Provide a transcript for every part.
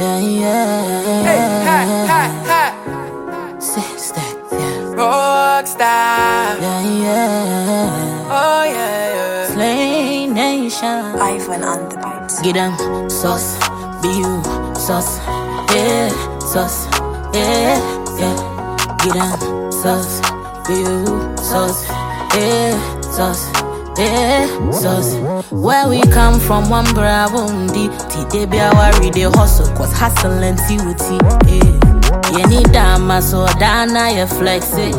Yeah, yeah. Hey. Sister, yeah. Rockstar. Yeah, yeah. Oh, yeah. Slay Nation. Ivan on the beat. Get them sauce, be you sauce, yeah, sauce, yeah, yeah. Get them sauce, be you sauce, yeah, sauce, yeah, sauce. Where we come from, one bravundi. Today be our day hustle, cause hustle and TUT, yeah. You need dama, so dana you flex it.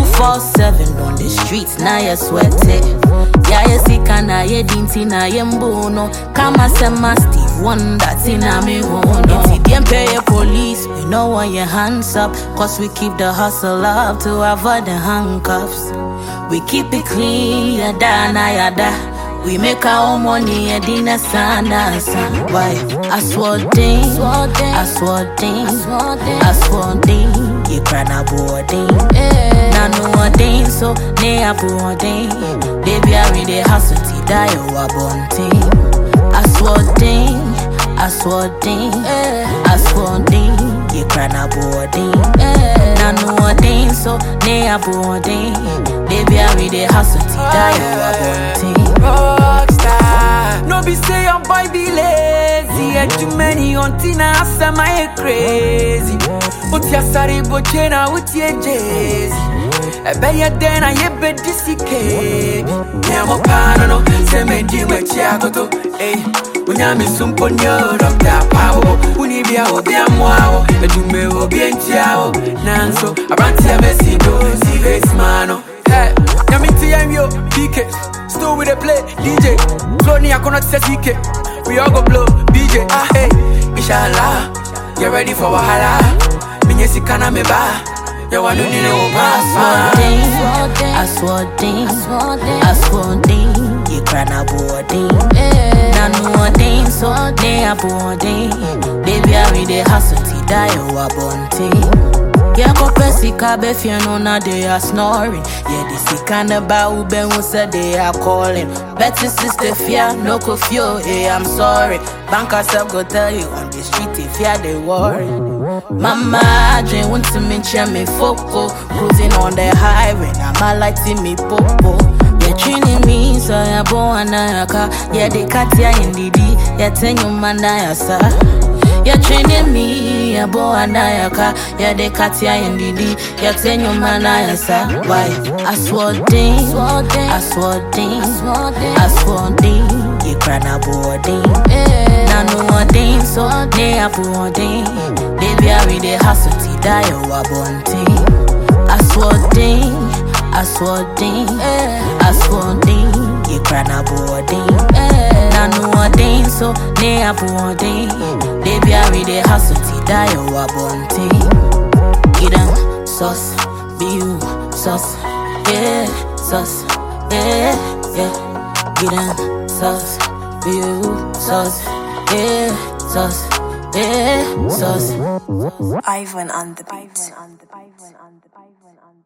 247 on the streets, now you sweat it. Yeah, you see, kana ye dinti na ye mbono. Kama sema Steve Wonder, tina me hono. If you pay your police, we know want your hands up. Cause we keep the hustle up to avoid the handcuffs. We keep it clean, yada yada. We make our own money, and dinner sana. Why? I swore ding, I swore ding, I swore ding. You cry na boarding. Na no ding, so ne a boarding. Baby, I read the hustle, ti die o a bunting. I swore ding, I swore ding, I swore ding. You cry na boarding. Na no ding, so ne a boarding. Baby, I read the hustle, ti die o a bunting. Rockstar. No be say your boy be lazy. And too many on Tina after my crazy. But ya sorry, but you know what you jazzy. I bet you then I have been disicate. Yeah, I'm a pano, say me di me chiagoto. Hey, when I'm in some ponyo, doctor power. When you be out there, wow, and you may be in chiao. Nanso, I ran to Messido, see this mano. Hey, I'm in TMO, PK. Still with a play, DJ. Slowly, I cannot say CK. We all go blow, BJ. Hey, inshallah, get ready for Wahala. Minyesi kana me ba. You want to need no pass. I swore ding, I swore ding. You cry na boarding. Na no ding, so ne a boarding. Baby, I read the hustle, ti die o a bunting. Yeah, go pesika be no na they are snoring. Yeah, this is kind of bow ben who said they are calling. Betty sister fear, no curfew, hey, I'm sorry. Bank herself go tell you on the street if you they worry. Mama, dream want to mention me foco. Cruising on the highway, now my lighting me popo. Yeah, training me, so ya born na car. Yeah, they cut ya in the D. Yeah, tell you man ya sir. You're training me, ya boy and I car. Yeah, they cut ya in the D. You're telling your man I answer. Why? I swore ding, I swore ding, I swore ding. You cry na boarding. Na no ding, so ne a boarding. Baby, I read the hustle, ti die o a bunting. I swore ding, I swore ding, I swore ding. You cry na boarding. Na no ding, so ne a boarding. Baby, I read the hustle, ti die o a bunting. Get them sauce, be you sauce, yeah, sauce, yeah, yeah. Get them sauce, be you sauce, yeah, sauce, yeah, sauce. Ivan on the beat.